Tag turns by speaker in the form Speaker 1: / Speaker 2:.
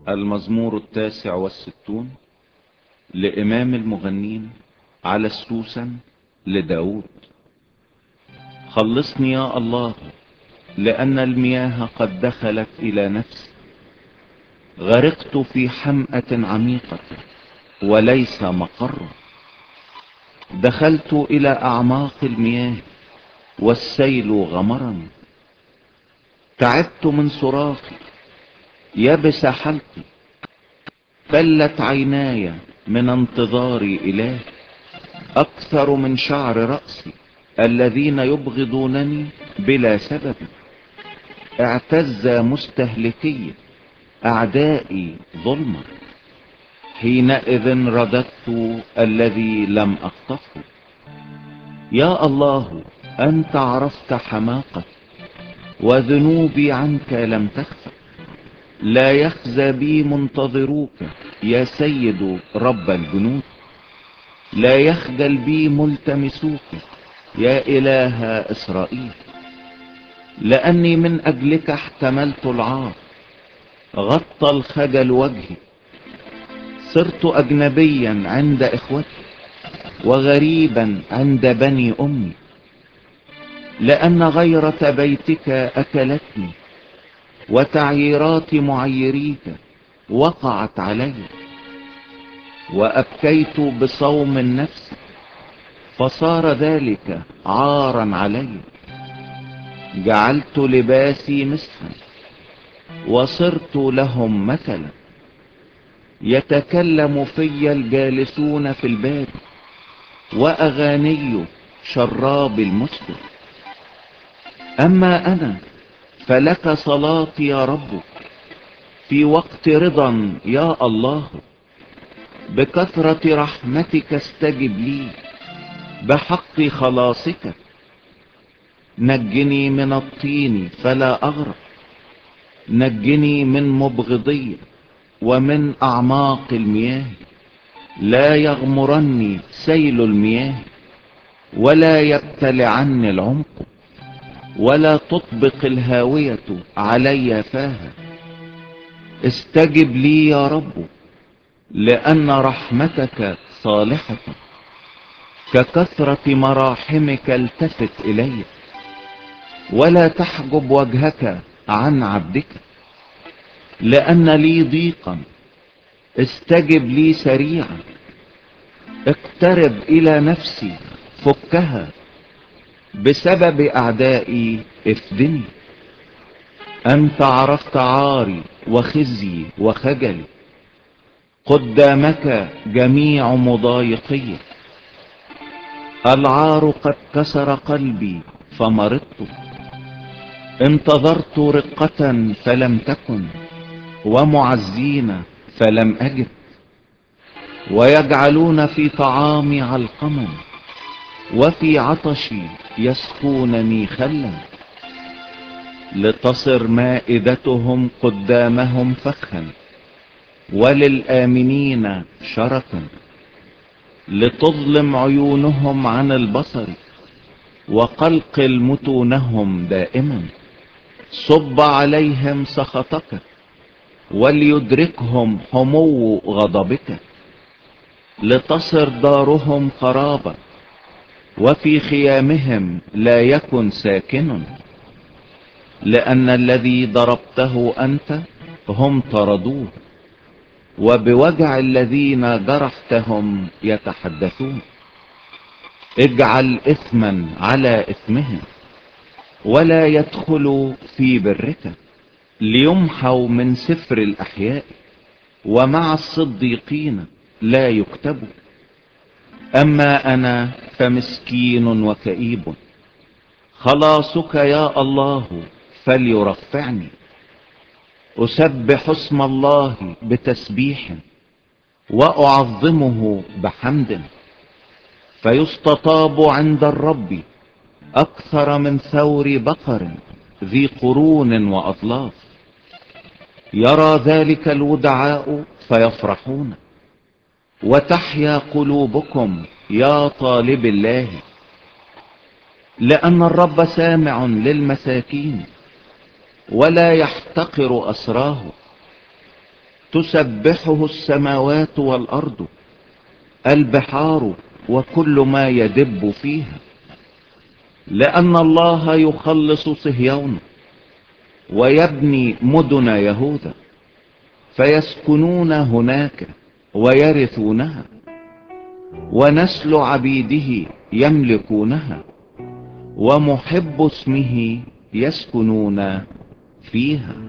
Speaker 1: المزمور 69 لإمام المغنين على السوسن لداود. خلصني يا الله، لأن المياه قد دخلت إلى نفسي. غرقت في حمأة عميقة وليس مقر. دخلت إلى أعماق المياه والسيل غمرني. تعبت من صراخي، يبس حلقي، بلت عيناي من انتظاري إله. أكثر من شعر رأسي الذين يبغضونني بلا سبب. اعتز مستهلكي أعدائي ظلما. حينئذ رددت الذي لم أخطفه. يا الله، أنت عرفت حماقتي وذنوبي عنك لم تخفى. لا يخزى بي منتظروك يا سيد رب الجنود. لا يخجل بي ملتمسوك يا إله إسرائيل. لأني من أجلك احتملت العار، غطى الخجل وجهي. صرت أجنبيا عند إخوتي وغريبا عند بني أمي. لأن غيرة بيتك أكلتني وتعييرات معيريك وقعت علي. وأبكيت بصوم النفس فصار ذلك عارا علي. جعلت لباسي مسحا وصرت لهم مثلا. يتكلم في الجالسون في الباب وأغاني شراب المسكر. أما أنا فلك صلاتي يا رب، في وقت رضا يا الله. بكثرة رحمتك استجب لي، بحق خلاصك. نجني من الطين فلا أغرق، نجني من مبغضي ومن أعماق المياه. لا يغمرني سيل المياه ولا يبتلعني العمق، ولا تطبق الهاوية علي فاها. استجب لي يا رب، لأن رحمتك صالحة. ككثرة مراحمك التفت إلي، ولا تحجب وجهك عن عبدك. لأن لي ضيقا، استجب لي سريعا. اقترب إلى نفسي، فكها. بسبب أعدائي افدني. أنت عرفت عاري وخزي وخجلي. قدامك جميع مضايقي. العار قد كسر قلبي فمرضت. انتظرت رقة فلم تكن، ومعزين فلم أجد. ويجعلون في طعامي علقما، وفي عطشي يسقونني خلا. لتصر مائدتهم قدامهم فخا، وللآمنين شرفا. لتظلم عيونهم عن البصر، وقلقل متونهم دائما. صب عليهم سخطك، وليدركهم حمو غضبك. لتصر دارهم خرابا، وفي خيامهم لا يكن ساكن. لأن الذي ضربته أنت هم طردوه، وبوجع الذين جرحتهم يتحدثون. اجعل إثما على إثمهم، ولا يدخلوا في برك. ليمحوا من سفر الأحياء، ومع الصديقين لا يكتبوا. أما أنا فمسكين وكئيب، خلاصك يا الله فليرفعني. أسبح اسم الله بتسبيح، وأعظمه بحمد. فيستطاب عند الرب أكثر من ثور بقر ذي قرون وأطلاف. يرى ذلك الودعاء فيفرحون، وتحيا قلوبكم يا طالب الله. لأن الرب سامع للمساكين، ولا يحتقر أسراه. تسبحه السماوات والأرض، البحار وكل ما يدب فيها. لأن الله يخلص صهيون ويبني مدن يهوذا، فيسكنون هناك ويرثونها، ونسل عبيده يملكونها، ومحب اسمه يسكنون فيها.